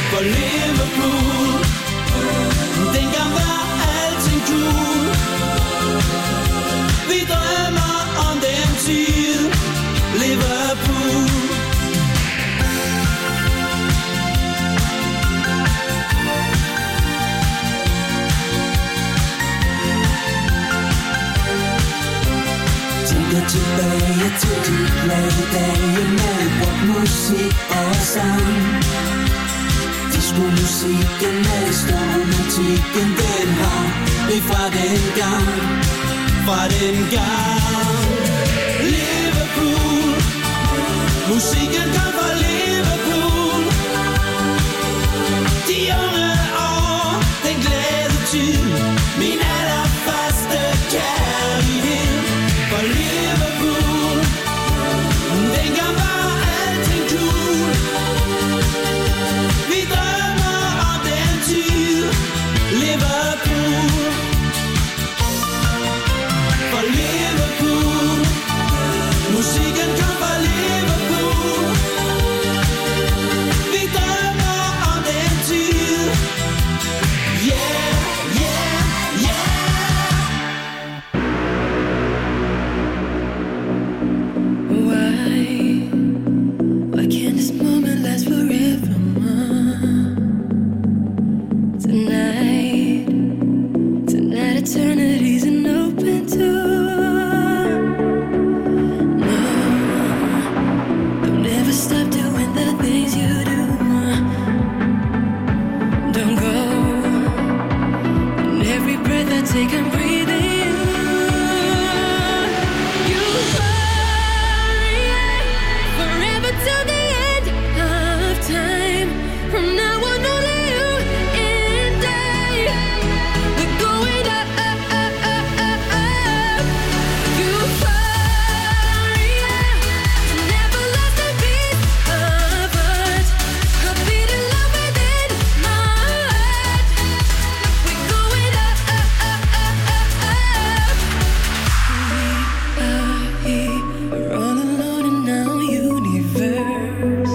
for Liverpool. Dengang var alting cool. Vi drømmer om den tid, Liverpool. Tænker tilbage til de glade dage med brugt musik og sang. Disco-musikken med stor romantikken, den har vi fra den gang. Liverpool, musikken kom fra Liverpool. De unge år, den glæde tid, min allerførste kærlighed for Liverpool. Dengang var alting cool. Vi drømmer om den tid, Liverpool. For Liverpool, musikken kom fra Liverpool. Vi drømmer om den tid. Yeah, yeah, yeah. Why can't this moment last forever? Tonight eternity's an open door. No, don't ever stop doing the things you do. Don't go. And every breath I take, I'm breathing you. Forever till the end of time. From now on, only you and I. We're going up, up, up, up, up, up. Euphoria, never lost a beat of us. A beat in love within my heart. We're going up, up, up, up, up, up. We are here, we're all alone in our universe.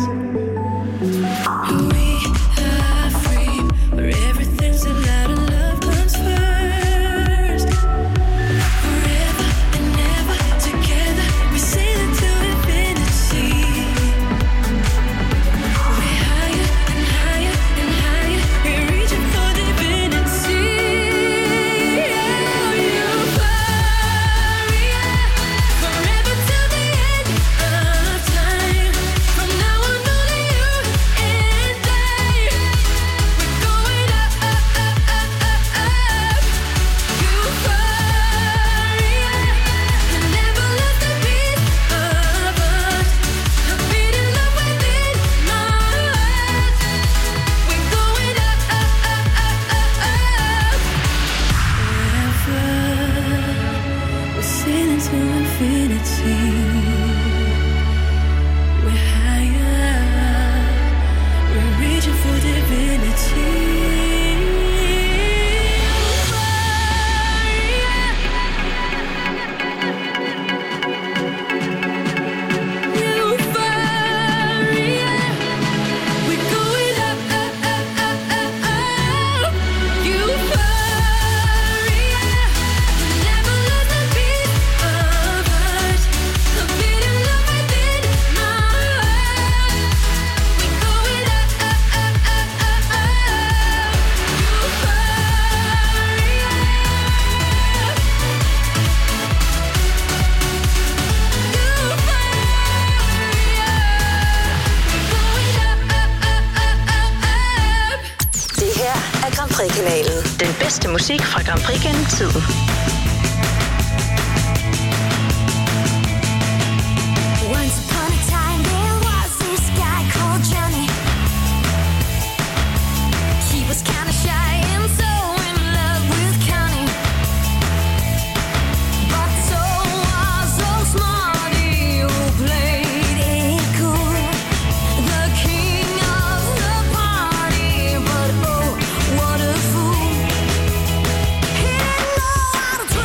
We are free, where everything's allowed and love comes first. Forever and ever together, we sail into infinity. We're higher and higher and higher, we're reaching for divinity. Euphoria, forever till the end of time. From now on, only you and I. We're going up, up, up, up, up, up. Euphoria, never lost a beat of us. A beat in love within my heart. We're going up, up, up, up, up, up. Forever, we're sailing to infinity. We're higher, we're reaching for divinity. Euphoria, we're going up, up, up, up, up, up. Euphoria, never lost a beat of us. A beat in love within my heart. We're going up, up, up, up, up, up. Euphoria. Det her er Grand Prix-kanalen. Den bedste musik fra Grand Prix gennem tiden. Once upon a time there was this guy called Johnny. He was kinda shy and so in love with Connie. But so was so smart, who played it cool. The king of the party, but oh, what a fool. He didn't know how to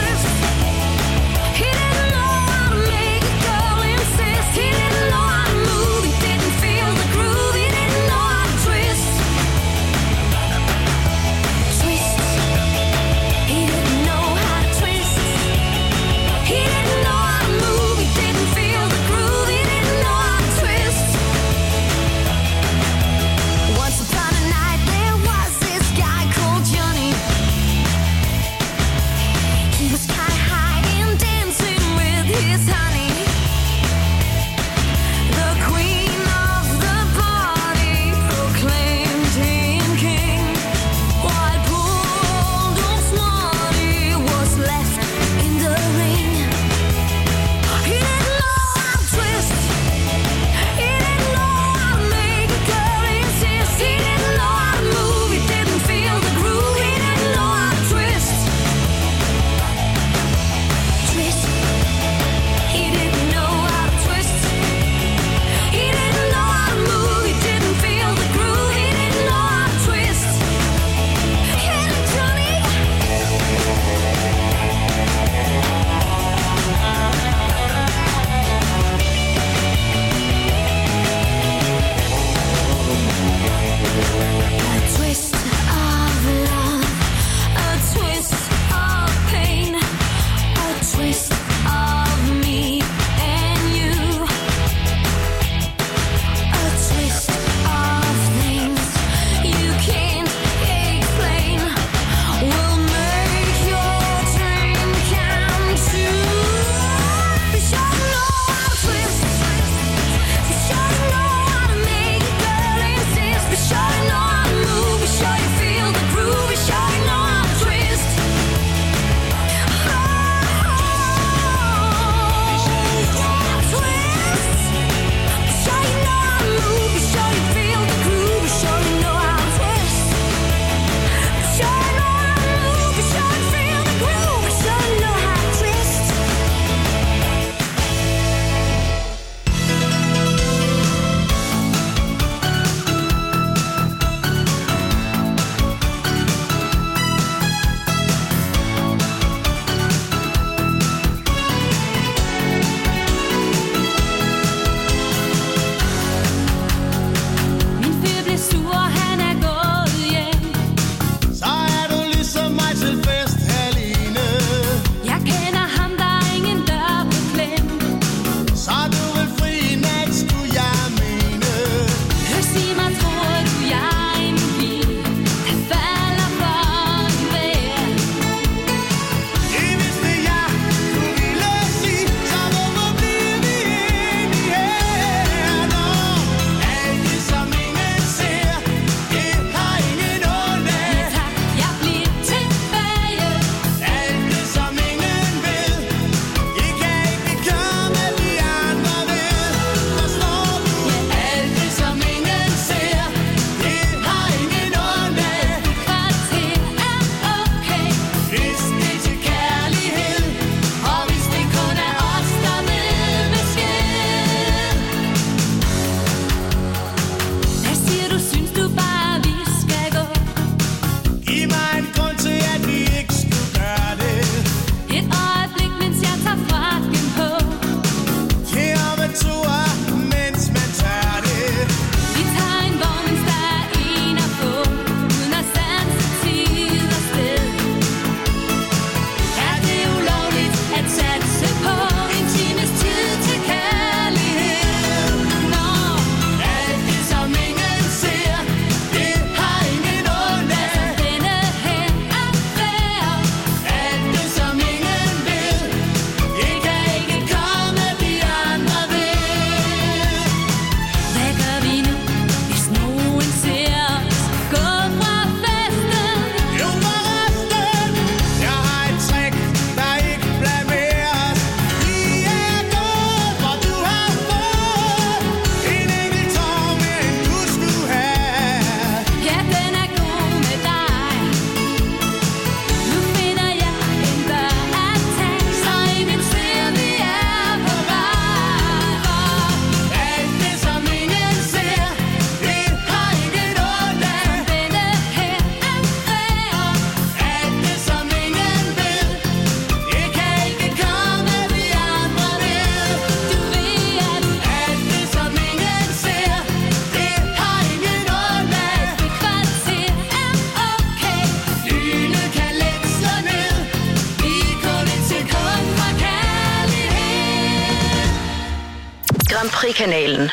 P3-kanalen.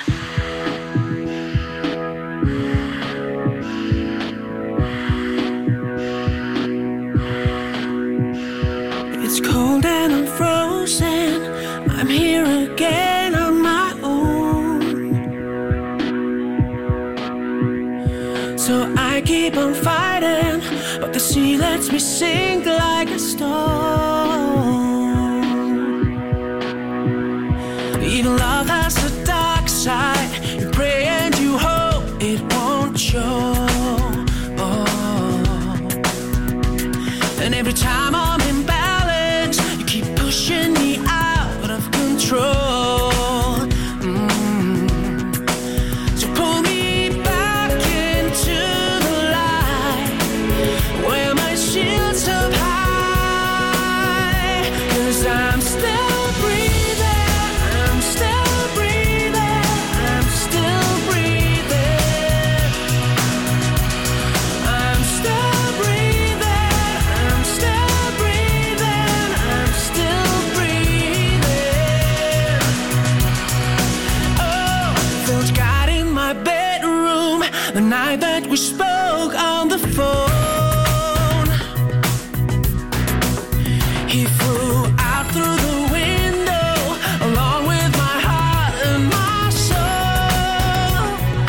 It's cold and I'm frozen. I'm here again on my own. So I keep on fighting, but the sea lets me sink like a stone. Even love has a dark side. You pray and you hope it won't show. And every time I'm in balance, you keep pushing me out of control. So pull me back into the light, where my shield's up high. 'Cause I'm still breathing, I'm still breathing, I'm still breathing. I'm still breathing, I'm still breathing, I'm still breathing. Oh, felt God in my bedroom the night that we spoke on the phone. He flew out through the window along with my heart and my soul.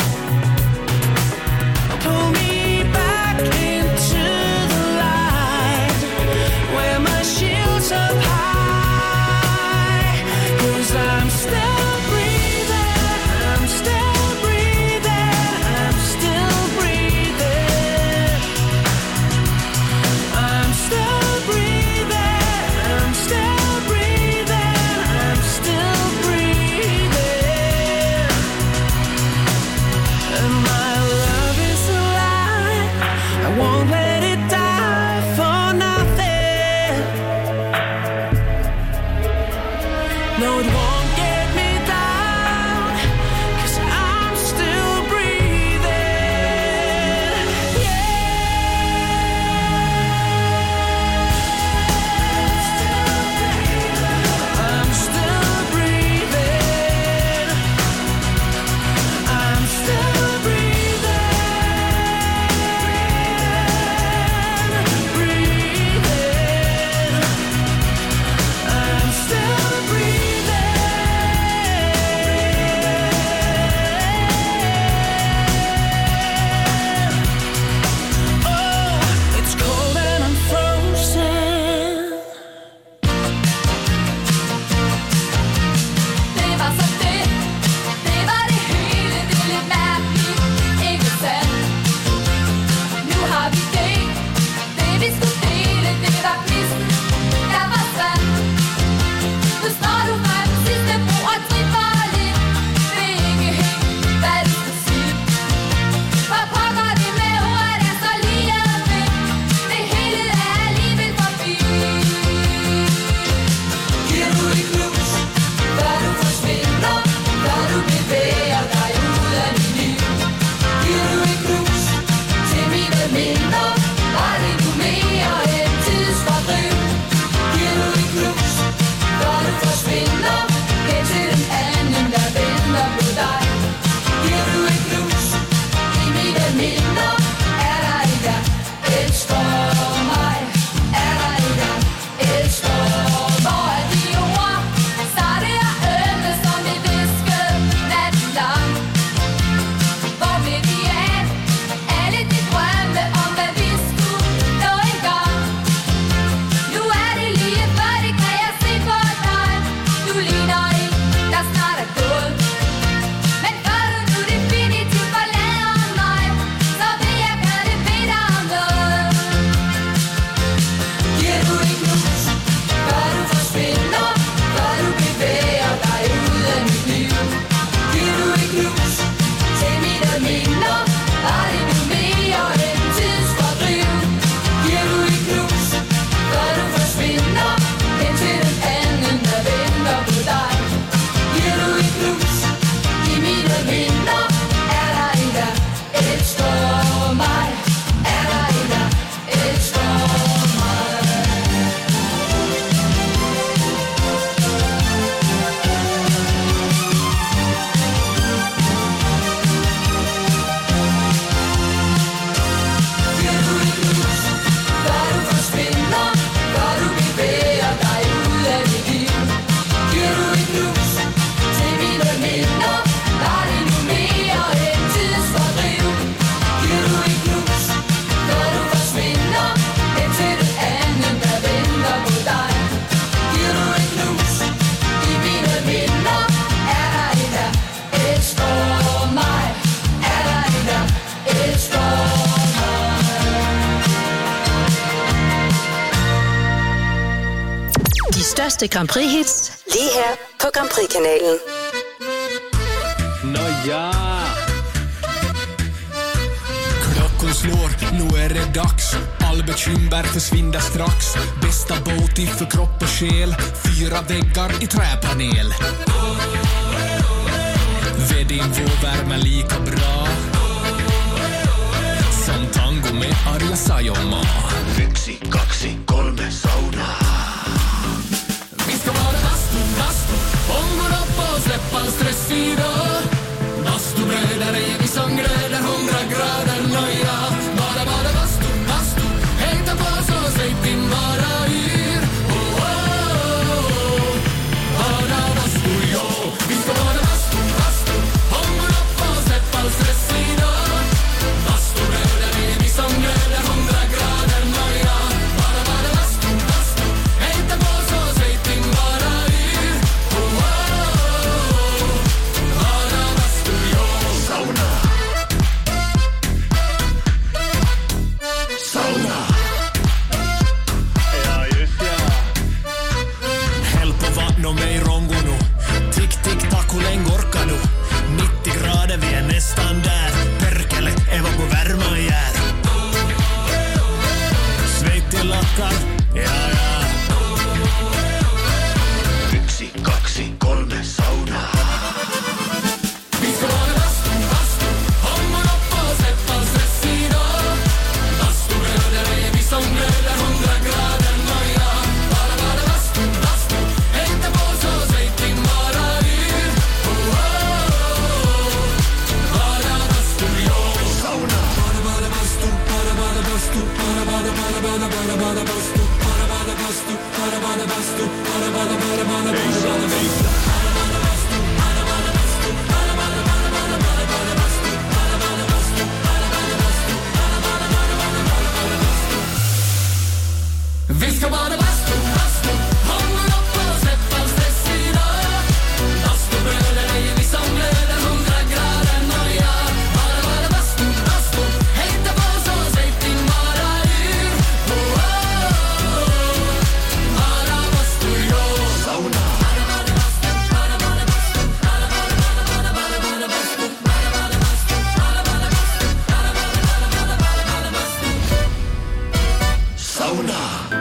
Pull me back into the light, where my shield's up high. 'Cause I'm still breathing, I'm still breathing, I'm still breathing. største Grand Prix-hits, lige her på Grand Prix-kanalen. Nå ja! Klockan slår, nu är det dags. All bekymmer försvinner strax. Bästa båt för kropp och själ. 4 väggar i träpanel. Vedin får värma lika bra som tango med Arja Saijonmaa. 1, 2, 3 sauna. Vi ska vara bastu. Ångår upp och släpp all stress idag. Bastubröder är vi som gröder 100 grader nöja. Bara bastu. Hängta på så säg din bara yr. Bara bastu, jo. Vi ska vara bastu. Ångår upp och släpp all stress idag. Bastubröder är vi som gröder 100 grader nöja. Bara bastu. Hängta på så säg din bara yr. Bara bastu, jo. Sauna. Ja, just ja. Helppo vattno mig rongono. Tick, tack, hur länge orkar du? 90 grader, vi är nästan där. Perkele, Eva på värma jär. Sveitti lakkar, ja. 1, 2, 3 sauna. Vi ska vara bastu. Ångår upp och släpp all stress idag. Bastubröder är vi som glöder 100 grader nöja. Bara bastu. Hängta på så säg din bara yr. Bara bastu, jo. Sauna. Bara bastu. Bara bastu. Vi ska bara bastu. Ångår upp och släpp all stress idag. Bastubröder är vi som glöder 100 grader nöja. Bara bastu. Hängta på så säg din bara yr. Bara bastu, jo. Sauna. Sauna.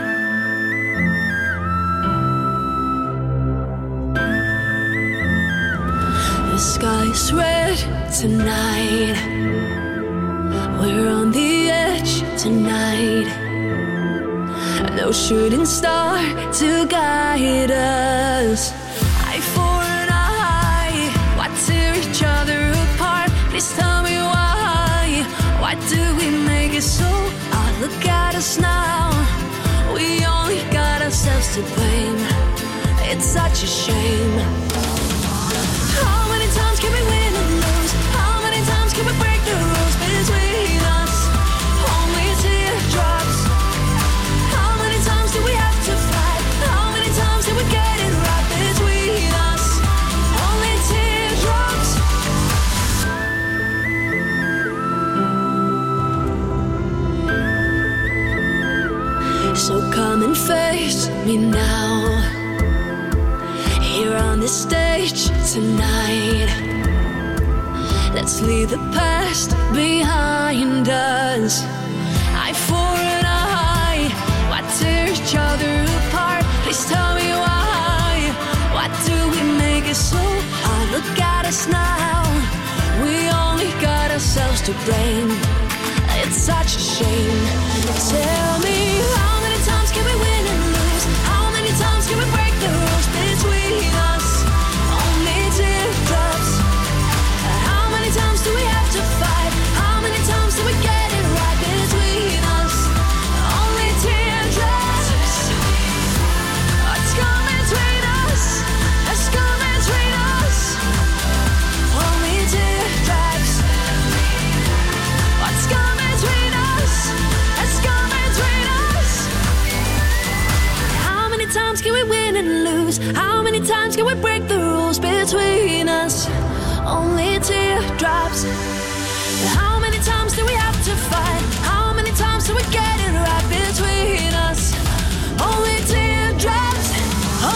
The sky's red tonight. We're on the edge tonight. No shooting star to guide us. Eye for an eye. Why tear each other apart? Please tell me why. Why do we make it so hard? Look at us now. We only got ourselves to blame. It's such a shame. How many times can we win and lose? How many times can we break the rules between us? Only teardrops. How many times do we have to fight? How many times do we get it right between us? Only teardrops. So come and face me now. Here on this stage tonight. Let's leave the past behind us. Eye for an eye. Why tear each other apart? Please tell me why. Why do we make it so hard? Look at us now. We only got ourselves to blame. It's such a shame. Tell me, how many times can we win and lose? How many times can we break the rules between us? Only teardrops. How many times do we have to fight? How many times do we get it right between us? Only teardrops. What's come between us? What's come between us? Only teardrops. What's come between us? What's come between us? How many times can we win and lose? How many times can we break the rules between us? Only teardrops. How many times do we have to fight? How many times do we get it right between us? Only teardrops.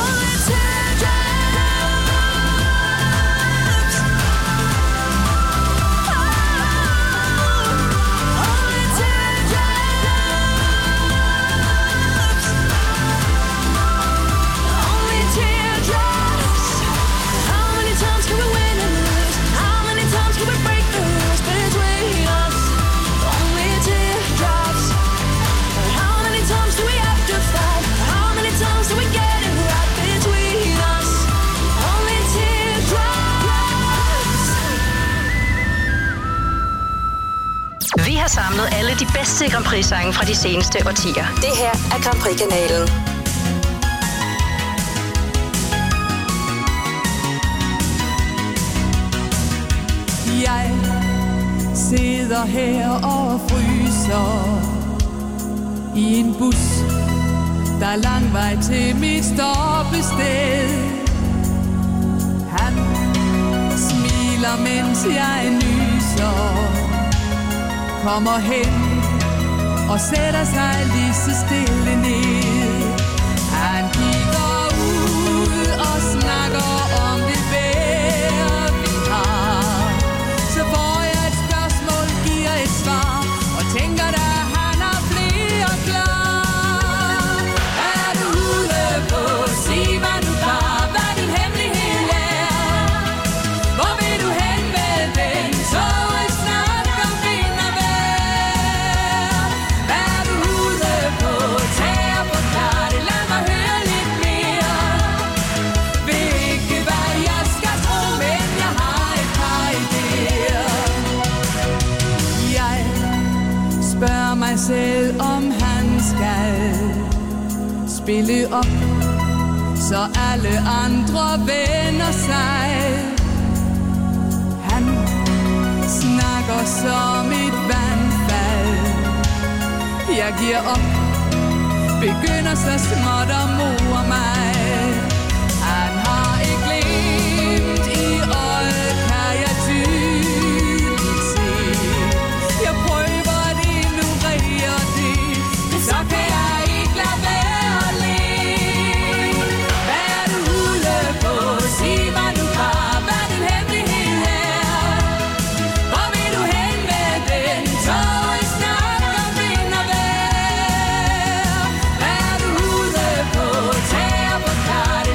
har samlet alle de bedste Grand Prix-sange fra de seneste årtier. Det her er Grand Prix-kanalen. Jeg sidder her og fryser i en bus. Der er lang vej til mit stoppested. Han smiler, mens jeg nyser. Kommer hen og sætter sig lige så stille ned. Han kigger ud og snakker om det vejr, vi har. Så får jeg et spørgsmål, giver et svar og tænker da, han har flere klar. Er du ude på, sig mig nu bare, hvad din hemmelighed er. Hvor vil du hen med den toget snak om vind og vejr? Er du ude på, tag og forklar det, lad mig høre lidt mere. Ved ikke hvad jeg skal tro, men jeg har et par idéer. Jeg spørger mig selv, om han skal spille op, så alle andre vender sig. Han snakker som et vandfald. Jeg giver op, begynder så småt at more mig. Han har et glimt i øjet, kan jeg tydeligt se. Jeg prøver at ignorere det, men så kan jeg ikke lade være at le. Hvad er du ude på? Sig mig nu bare, hvad din hemmelighed er. Hvor vil du hen med den toget snak om vind og vejr? Hvad er du ude på? Tag og forklar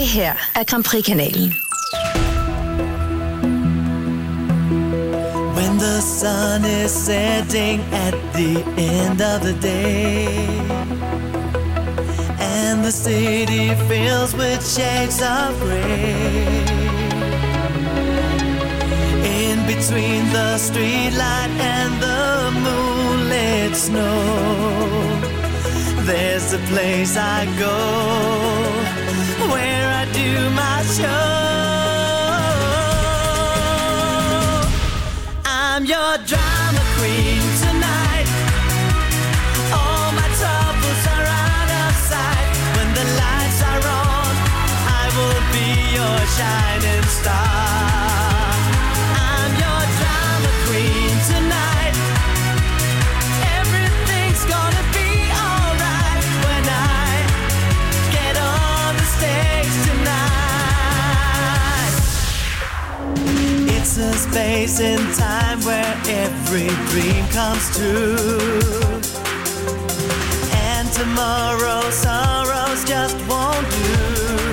her er Grand Prix-kanalen. When the sun is setting at the end of the day, and the city fills with shades of gray, in between the streetlight and the moonlit snow, there's a place I go where I do my show. I'm your drama queen tonight. All my troubles are out of sight. When the lights are on, I will be your shining star. I'm your drama queen tonight. Everything's gonna be alright when I get on the stage tonight. It's a space in time where every dream comes true, and tomorrow's sorrows just won't do.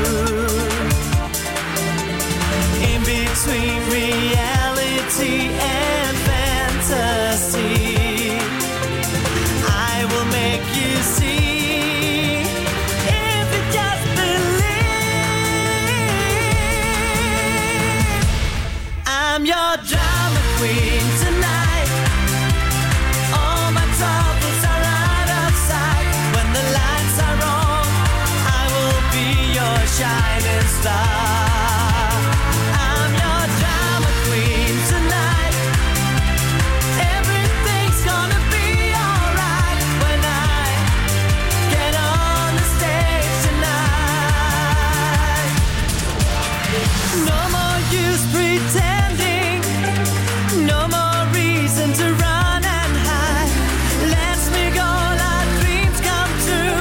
In between reality and fantasy, I will make you see if you just believe. I'm your drama queen tonight. All my troubles are out of sight. When the lights are on, I will be your shining star. I'm your drama queen tonight. Everything's gonna be alright when I get on the stage tonight. No more use pretending, no more reason to run and hide. Let's make all our dreams come true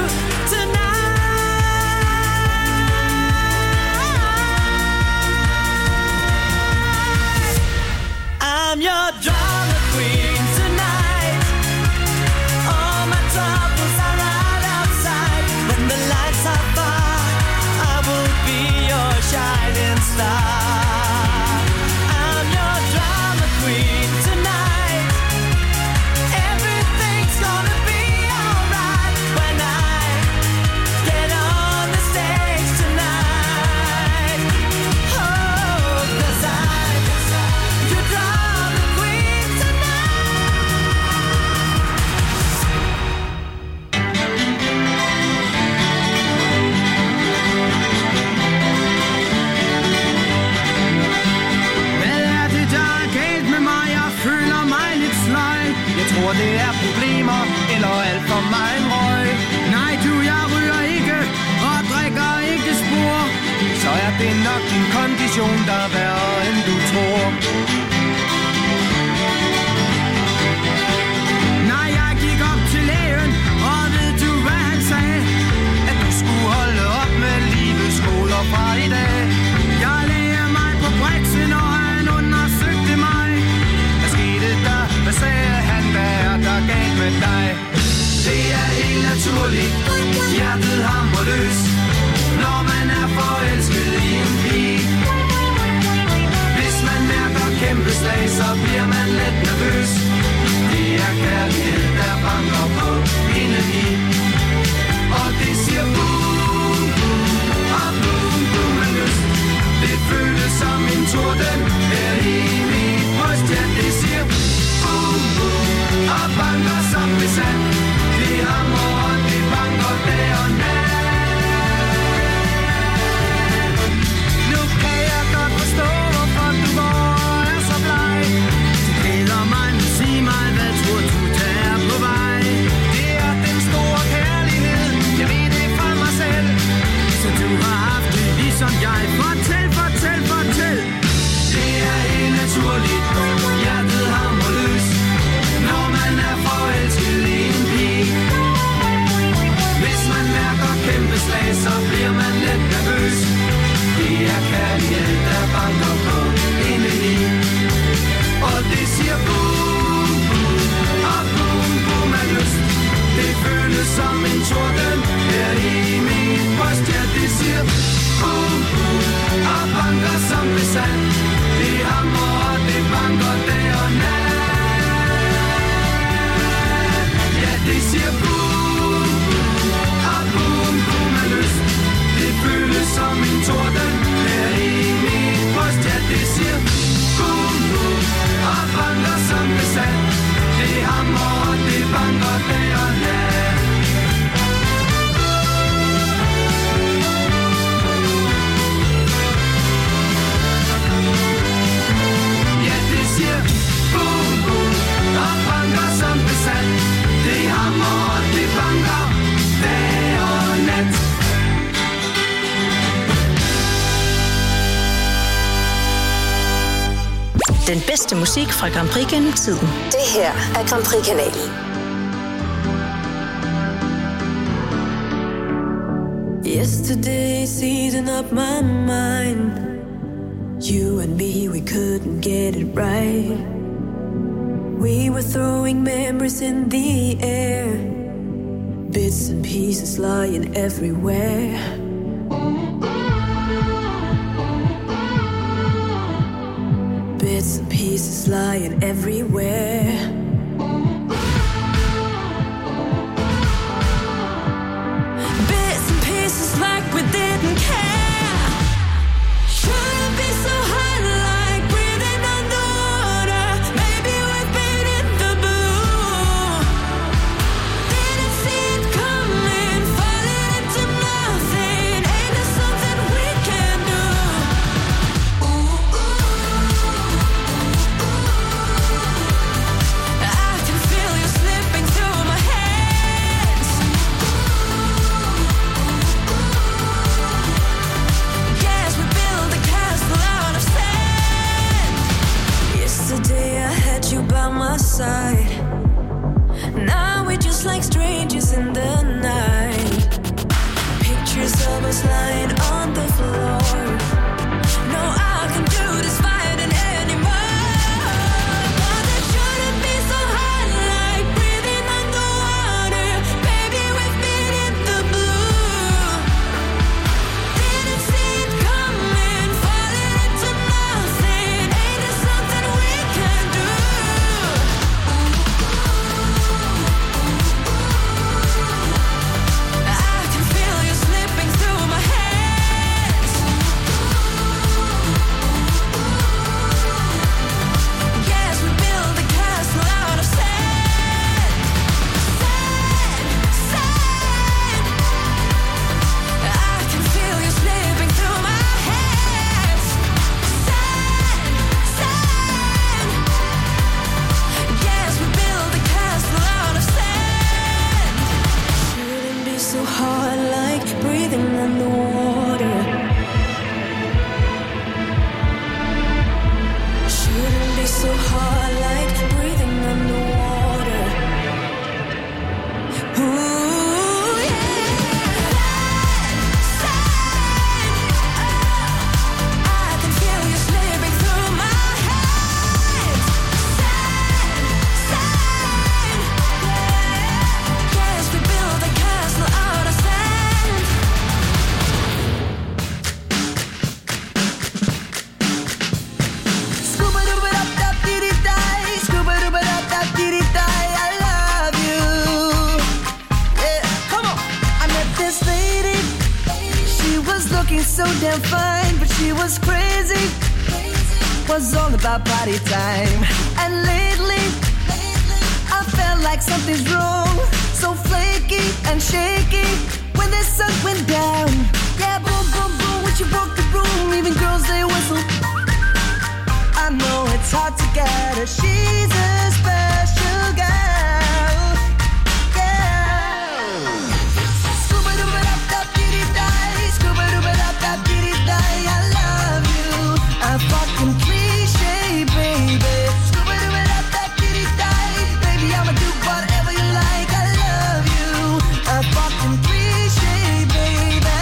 tonight. I'm your drama queen tonight. All my troubles are out of sight. When the lights are far, I will be your shining star. I'm your drama queen tonight. Everything's gonna be alright when I get on the stage tonight. Oh, 'cause I'm your drama queen Hvad er det, der er galt med mig? Jeg føler mig lidt sløj. Jeg tror, det er problemer, eller alt for meget røg. Nej, du, jeg ryger ikke, og drikker ikke spor. Så er det nok din kondition, der er værre, end du tror. Nej, jeg gik op til lægen, og ved du, hvad han sagde? At du skulle holde op med livets skoler fra i dag. Jeg lagde mig på briksen, og han undersøgte mig. Hvad skete der? Hvad sagde han? Hvad er der galt med dig? Det er helt naturligt. Hjertet hamrer løs, når man er forelsket i en pige. Hvis man mærker kæmpe slag, så bliver man let nervøs. Det er kærlighed, der banker på indeni. Og det siger boom, boom, og boom, boom med lyst. Det føles som en torden her i mit bryst. Ja, det siger boom, boom, og banker som besat. Det hamrer og det banker dag og nat. Nu kan jeg godt forstå, hvorfor du går er så bleg. Du glæder mig, nu sig mig, hvad tror du, der er på vej? Det er den store kærlighed, jeg ved det fra mig selv. Så du har haft det ligesom jeg. Fortæl, fortæl, fortæl. Det er helt naturligt. Den bedste musik fra Grand Prix gennem tiden. Det her er Grand Prix-kanalen. Yesterday's eating up my mind. You and me, we couldn't get it right. We were throwing memories in the air, bits and pieces lying everywhere. Bits and pieces lying everywhere. Bits and pieces like we didn't care. Shouldn't be so hard like breathing underwater. Maybe we've been in the blue. Didn't see it coming, falling into nothing. Ain't there something we can do? I can feel you slipping through my hands. Yes, we built a castle out of sand. Yesterday I had you by my side. Now we're just like strangers in the night. Pictures of us lying on the floor. No, I can't do this fighting anymore. But it shouldn't be so hard like breathing underwater. Baby, we've been in the blue. Didn't see it coming, falling into nothing. Ain't there something we can do? I can feel you slipping through my hands. Yes, we built a castle out of sand. Sand, sand. I can feel you slipping through my hands. Sand, sand. Yes, we built a castle out of sand. Shouldn't be so hard like breathing underwater. Shouldn't be so hard like breathing underwater. Ooh, yeah. Sand, I can feel you slipping through my hands. Sand, sand. Yes, we built a castle out of sand. Scuba-dooba-dap-dap-dee-dee-die, scuba-dooba-dap-dap-dee-dee-die, I love you. Yeah, come on. I met this lady. She was looking so damn fine, but she was crazy. Was all about party time. And lately, I felt like something's wrong. So flaky and shaky when the sun went down. Yeah, boom, boom, boom, when she walked the room, even girls they whistle. I know it's hard to get her. She's a special girl. Yeah. Scuba-dooba-dap-dap-dee-dee-die, scuba-dooba-dap-dap-dee-dee-die, I love you. A fucking cliche, baby. Scuba-dooba-dap-dap-dee-dee-die, baby, I'ma do whatever you like. I love you. A fucking cliche, baby.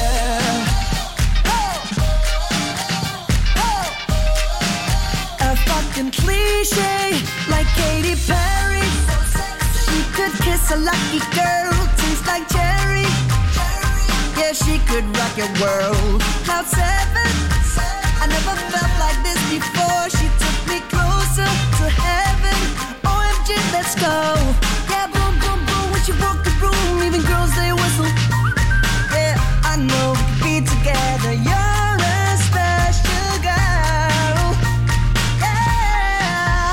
A fucking cliche, like Katy Perry. She could kiss a lucky girl, tastes like cherry. Yeah, she could rock your world. Cloud 7, I never felt like this before. She took me closer to heaven. OMG, let's go. Yeah, boom, boom, boom, when she walked the room, even girls they whistle. Yeah, I know we could be together. You're a special girl. Yeah.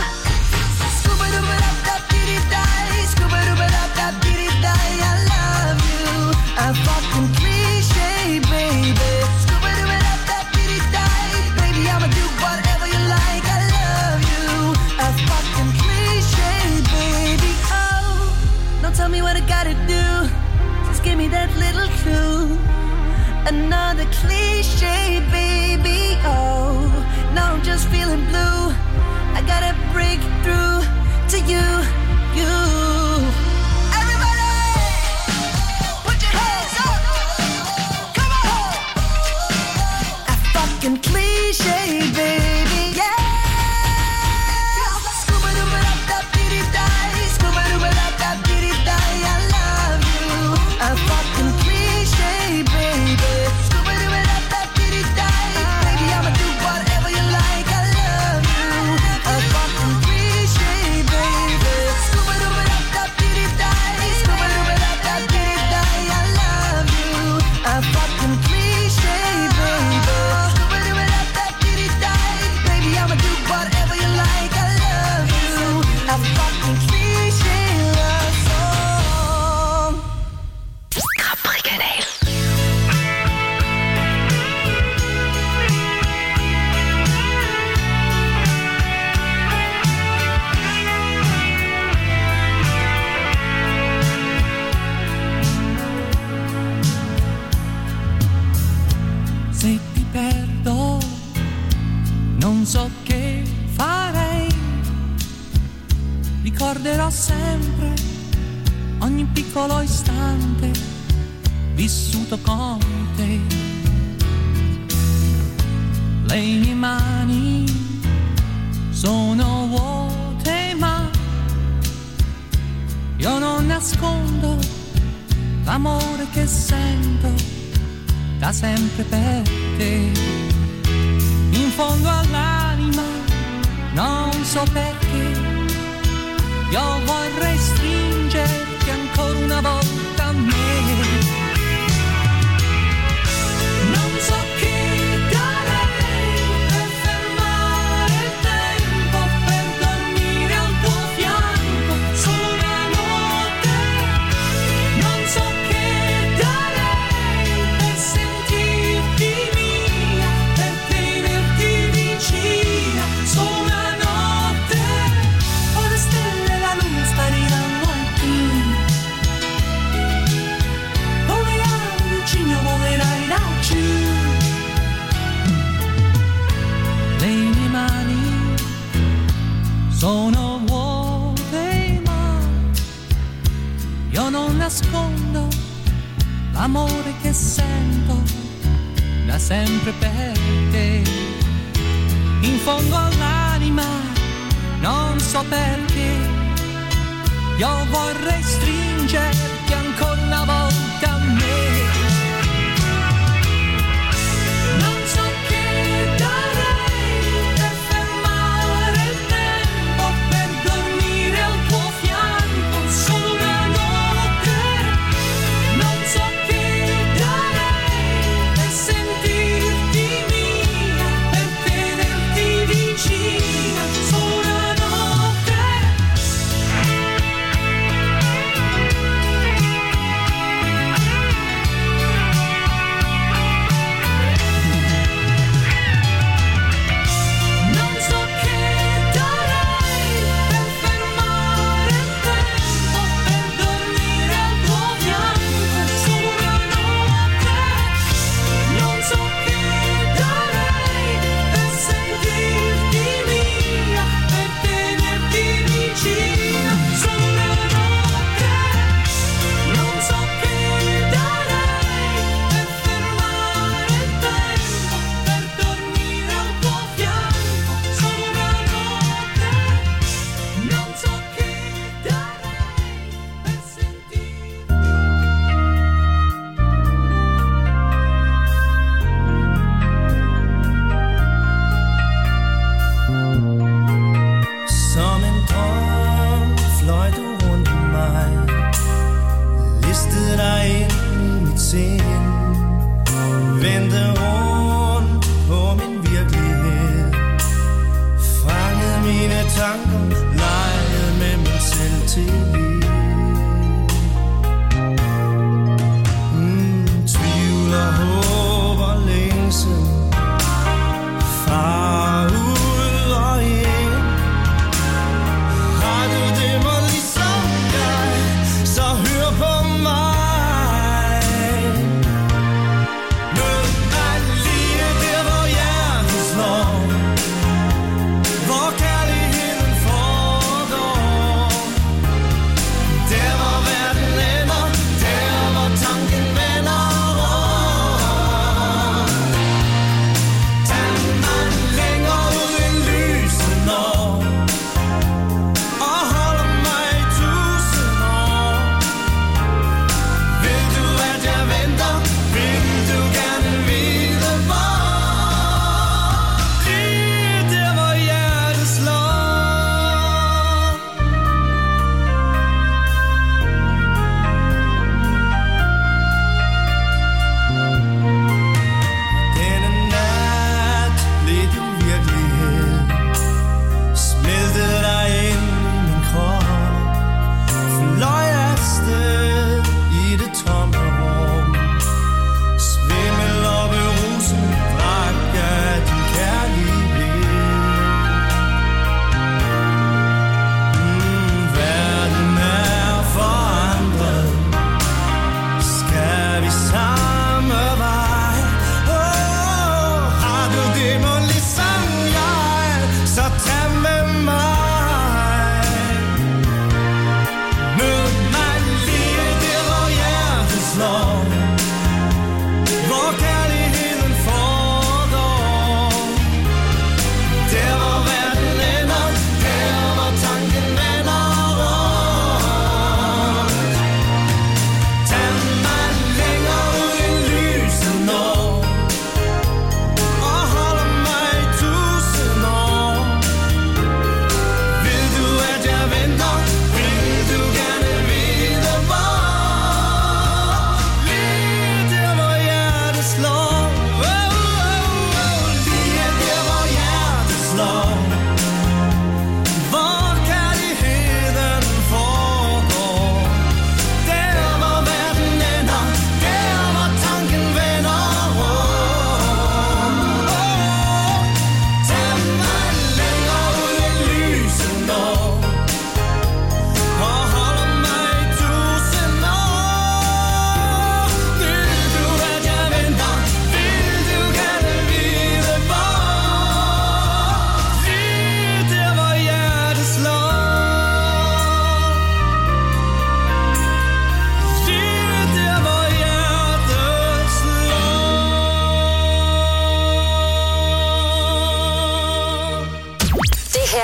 Scuba-dooba-dap-dap-dee-dee-die, scuba-dooba-dap-dap-dee-dee-die, I love you. A fucking cliche, baby. Scuba-dooba-dap-dap-dee-dee-die, baby, I'ma do whatever you like. I love you. A fucking cliche, baby. Oh, don't tell me what I gotta do. Just give me that little clue. Another cliche, baby. Oh, now I'm just feeling blue. make it through to you, you. Everybody, put your hands up. Come on. A fucking cliche, baby, yeah. Scuba-dooba-da-da-dee-dee-die, scuba-dooba-da-da-dee-dee-die, I love you. A fucking cliche, baby. Scuba-dooba-da-da-dee-dee-die, baby, I'ma do whatever you like, I love you. A fucking cliche, baby. Scuba-dooba-da-da-dee-dee-die, scuba-dooba-da-da-dee-dee-die, I love you. A fucking cliche, baby. Scuba-dooba-da-da-dee-dee-die, baby, I'ma do whatever you like, I love you. A fucking cliche love song. Capri-kanal. Se ti perdo, non so che farei. Ricorderò sempre ogni piccolo istante vissuto con te. Le mie mani sono vuote, ma io non nascondo l'amore che sento da sempre per te. In fondo all'anima non so perché io vorrei stringerti ancora una volta a me. Non so che darei per fermare il tempo, per dormire al tuo fianco solo una notte. Non so che darei per sentirti mia, per tenerti vicina solo una notte. Poi le stelle e la luna spariranno alpine. Come ali il cigno volerai laggiù. Le mie mani sono vuote, ma io non nascondo l'amore che sento da sempre per te. In fondo all'anima non so perché io vorrei stringerti ancora una volta a me. Non so che darei per fermare il tempo, per dormire al tuo fianco solo una notte. Non so che darei per sentirti mia, per tenerti vicina solo una notte.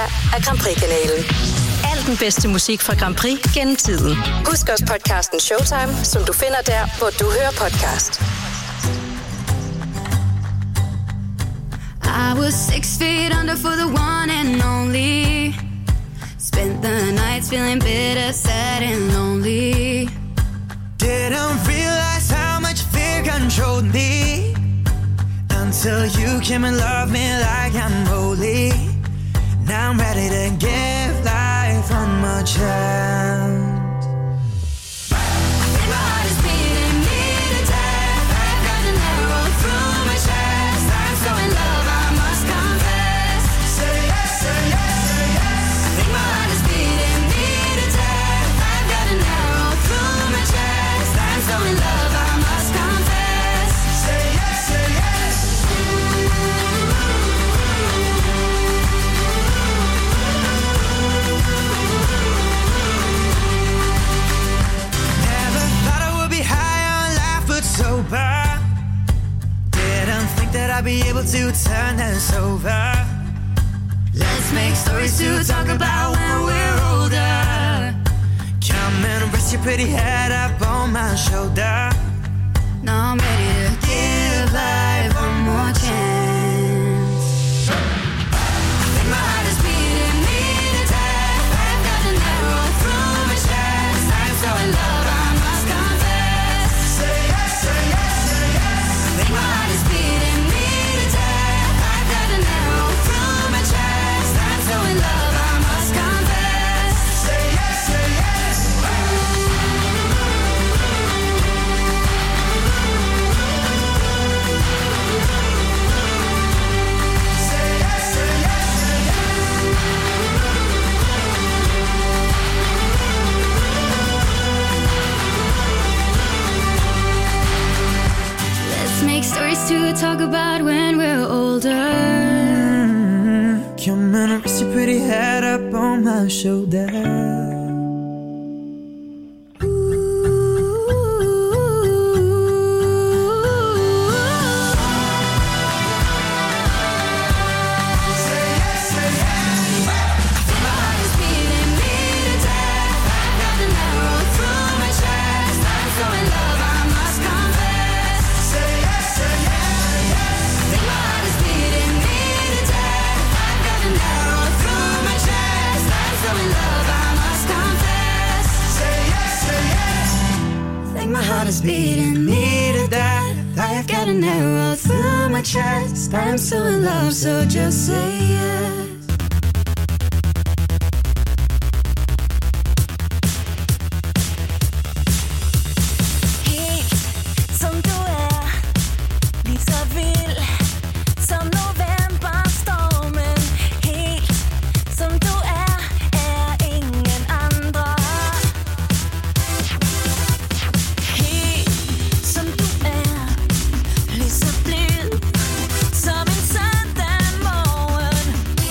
her er Grand Prix-kanalen. Al den bedste musik fra Grand Prix gennem tiden. Husk også podcasten Showtime, som du finder der, hvor du hører podcast. I was 6 feet under for the one and only. Spent the nights feeling bitter, sad and lonely. Didn't realize how much fear controlled me until you came and loved me like I'm holy. Now I'm ready to give life one more chance. I think my heart is beating me to death. I've got an arrow through my chest. I'm so in love, I must confess. Say yes, say yes, say yes. I think my heart is beating me to death. I've got an arrow through my chest. I'm so in love, I must confess. Say yes, say yes. Never thought I would be high on life but sober. Didn't think that I'd be able to turn this over. Let's make stories to talk about when we're older. Come and rest your pretty head up on my shoulder. Now I'm ready to give life one more chance. I think my heart is beating me to death. I've got an arrow through my chest. I'm so in love, I must confess. Say yes, say yes, say yes. I think my heart is beating me to death. I've got an arrow through my chest. I'm so in love, I must confess. Say yes, say yes. Say yes, say yes, say Let's make stories to talk about when we're older. Come and rest your pretty head up on my shoulder. Say yes, say yes. My heart is beating me to death. I've got an arrow through my chest. I'm so in love, I must confess. Say yes, say yes. I think my heart is beating me to death. I've got an arrow through my chest. I'm so in love, I must confess. Say yes, say yes. I think my heart is beating me to death. I've got an arrow through my chest. I'm so in love, so just say yes. Helt som du er, lige så vild som novemberstormen. Helt som du er ingen andre. Helt som du er, lige så blid som en søndag morgen.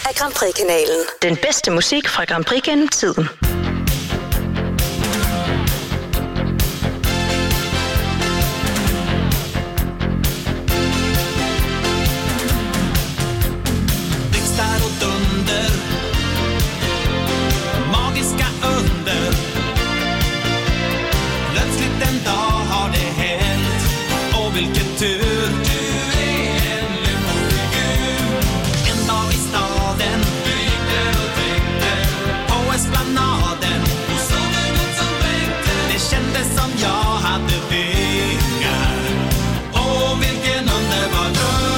af Grand Prix-kanalen. Den bedste musik fra Grand Prix gennem tiden. Blixtar och dunder, magiska under. Plötsligt en dag har det hänt, och vilken tur. Du är en lyckofigur. En dag i staden, du gick där och tänkte på esplanaden, och såg du något som väckte. Det kändes som jag hade vingar. Och vilken underbar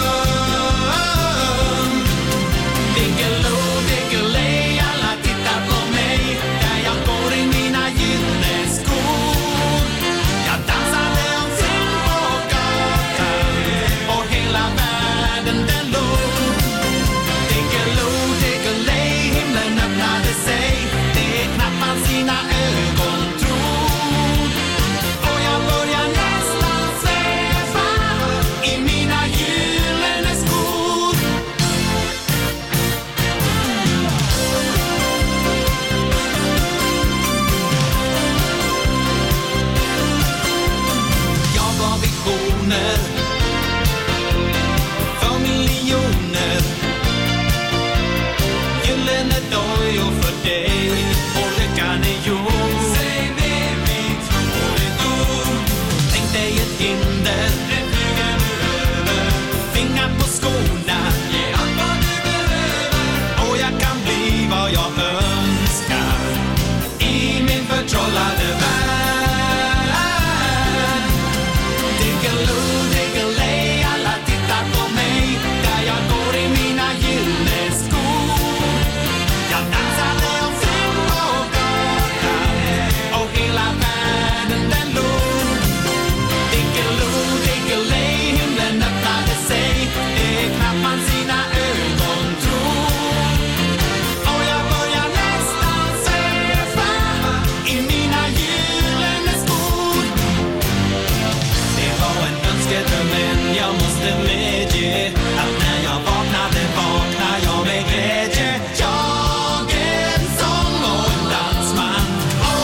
dröm. Diggiloo, diggiley, alla tittar på mig där jag går i mina gyllene skor. Jag dansade omkring på gatan, och hela världen den låg. Diggiloo, diggiley, himlen öppnade sig. Det är knappt man sina ögon tror. Och jag börjar nästan sväva i mina gyllene skor. Jag var visioner för miljoner. Gyllene dojor för dig, och lyckan är gjord. Säg med mitt ord. Tänk dig ett hinder, det flyger nu över. Fingrar på skorna, ge allt vad du behöver. Och jag kan bli vad jag önskar i min förtrollade värld. Diggiloo, diggiley, alla tittar på mig där jag går i mina gyllene skor. Jag dansade omkring på gatan, och hela världen den låg. Diggiloo, diggiley, himlen öppnade sig. Det är knappt man sina ögon tror. Och jag börjar nästan sväva i mina gyllene skor. Det var en önskedröm, men jag måste medge att när jag vaknade jag med glädje. Jag är en sång och en dansman. Oh, oh,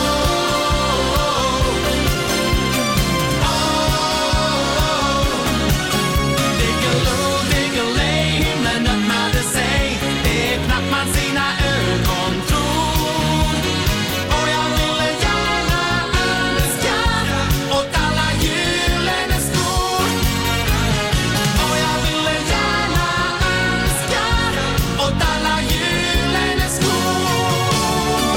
oh, oh. Diggiloo, diggiley, himlen öppnade sig. Det är knappt man sina ögon tror. Och jag ville gärna önska åt alla gyllene skor. Och jag ville gärna önska åt alla gyllene skor.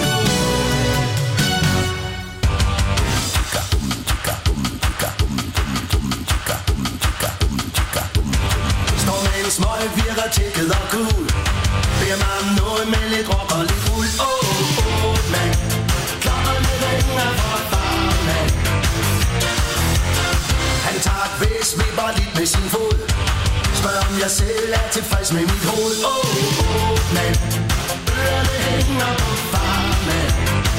Står med en smøg, virker tækket og gul. Beder mig om noget med lidt rock og lidt rull. Åh, åh, mand. Klokkerne ringer for farmand. Han tager et væs, vipper lidt med sin fod. Spørger om jeg selv er tilfreds med mit hoved. Åh, åh, mand. Ørerne hænger på farmand.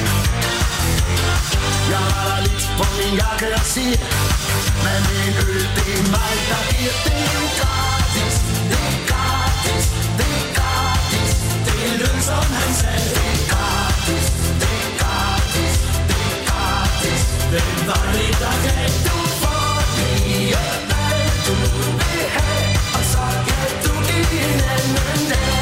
Jeg retter lidt på min jakke og siger, men en øl, det er mig, der giver. Det er gratis, det er gratis, det er gratis. Det er løn, som han sagde. Det er gratis, det er gratis, det er gratis. Hvem var det, der gav? Du får lige, hvad du vil have, og så kan du give en anden dag.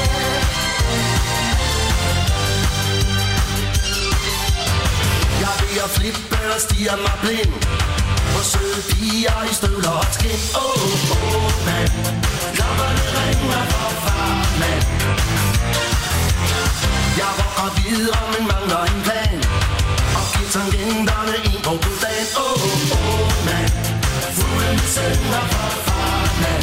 Jeg vil at flippe og stiger mig blind på søde piger i støvler og skin. Åh, åh, mand. Klokkerne ringer for farmand. Jeg rocker videre, men mangler en plan, og giver tangenterne en på dagen. Åh, åh, mand. Fuglen synger for farmand.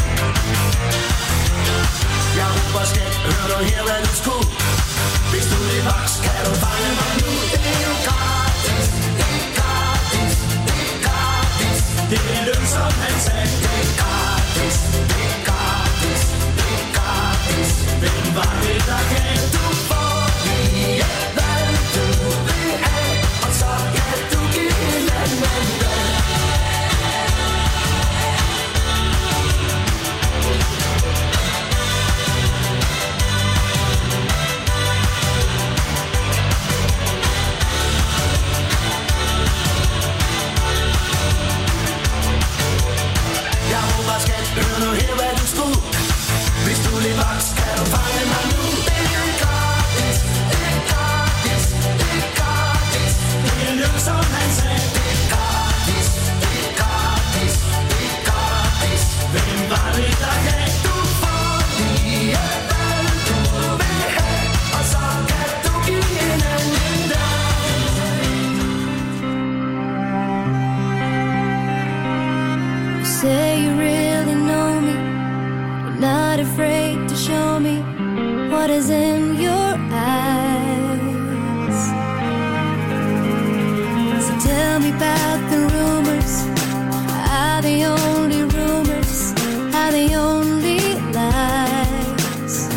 Jeg råber skat, hør du her, hvad du skulle. Hvis du er vaks, kan du fange mig nu. Det er jo gratis, det er gratis, det er gratis. Det er løn, som han sagde. Det er gratis, det er gratis, det er gratis. Hvem var det, der gav? Du får lige, hvad du vil have, og så kan du give en anden dag. mig skat, hør nu her hvad du skulle. Hvis du lidt vaks, kan du fange mig nu. Det er gratis, det er gratis, det er gratis. Det er løb som han sagde. Det er gratis, det er gratis, det er gratis. Hvem var det der gav? Du får lige hvad du vil have, og så kan du give en anden dag. Say you really know me, you're not afraid to show me what is in your eyes. So tell me about the rumors, are they only rumors, are they only lies?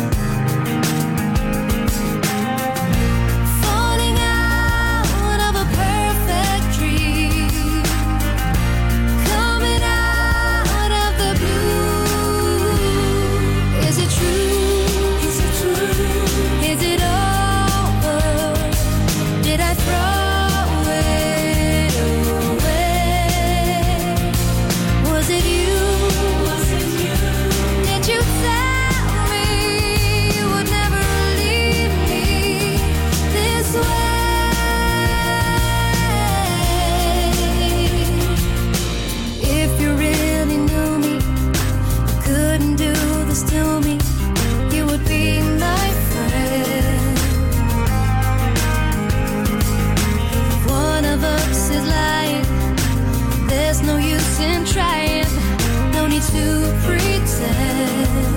Falling out of a perfect dream, coming out of the blue. Is it true? Is it true? Is it over? Did I throw it away? Was it you? Was it you? Did you tell me you would never leave me this way? If you really knew me, you couldn't do this to me. You would be my friend. If one of us is lying, there's no use in trying. No need to pretend.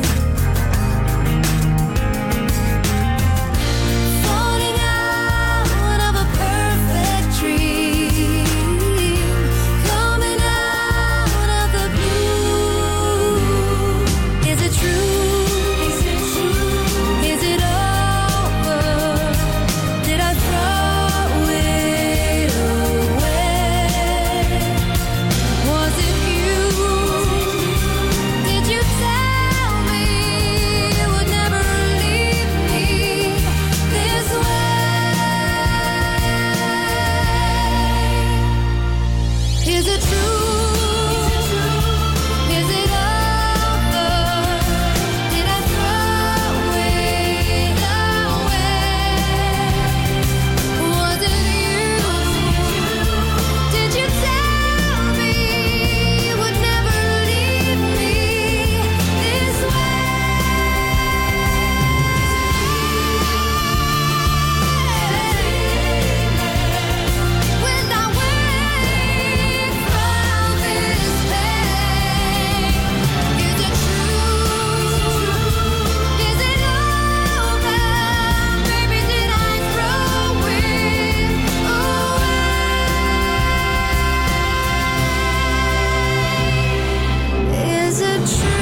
Falling out of a perfect dream, coming out of the blue. Is it true? Is it true? Is it over? Did I throw it away? Was it you? Did you tell me you would never leave me this way? Is it true? Is it over? Did I throw it away? Was it you? Did you tell me you would never leave me this way? When I wake from this pain, is it true? Is it over? Baby, did I throw it away? Is it true?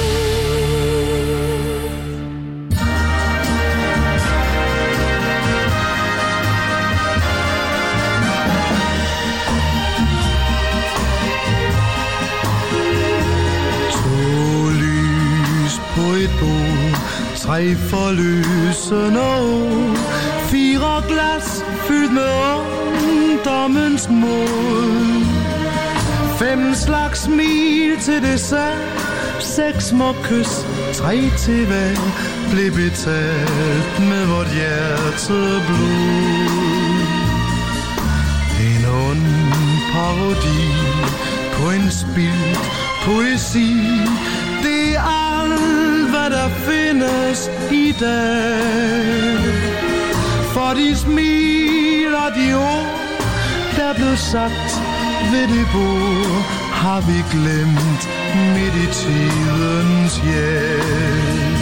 To lys på et bord, 3 forløsende år, 4 glas fyldt med ungdommens mod, 5 slags smil til dessert, 6 små kys, 3 til hver, blev betalt med vort hjerteblod. En ond parodi på en spildt poesi, det er alt, hvad der findes i dag. For de smil og de ord, der blev sagt ved det bord, har vi glemt midt i tidens hjælp.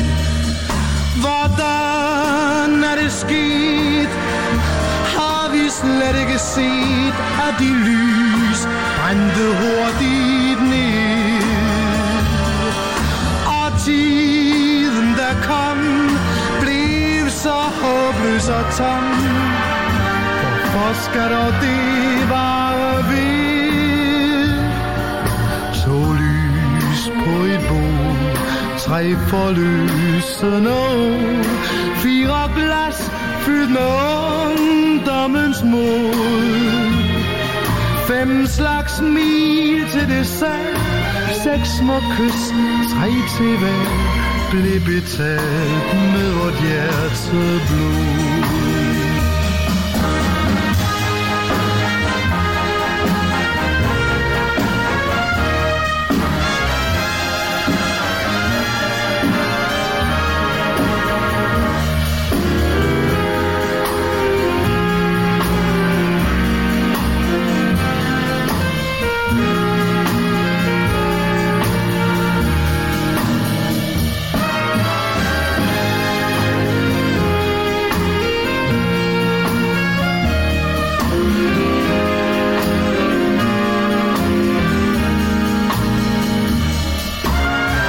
Hvordan er det sket? Har vi slet ikke set, at de lys brændte hurtigt ned? Og tiden der kom, blev så håbløs og tom. Hvorfor skal dog det vare ved? Så lys på et bord, 3 forløsende år, 4 glas fyldt med ungdommens mod, 5 slags smil til dessert, 6 små kys, 3 til hver, blev betalt med vort hjerteblod.